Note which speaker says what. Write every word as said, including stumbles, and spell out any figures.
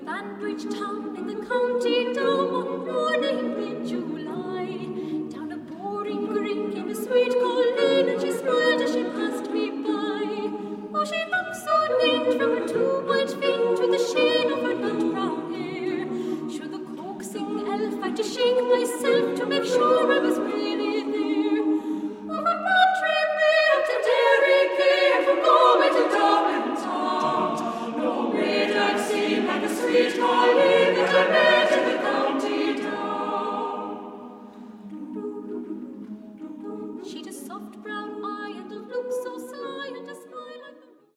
Speaker 1: Banbridge town in the county Down one morning in July. Down a boring green came a sweet Colleen, and she smiled as she passed me by. Oh, she looked so neat from her two white feet to the sheen of her nut brown hair. Should the coaxing elf I to shake myself to make sure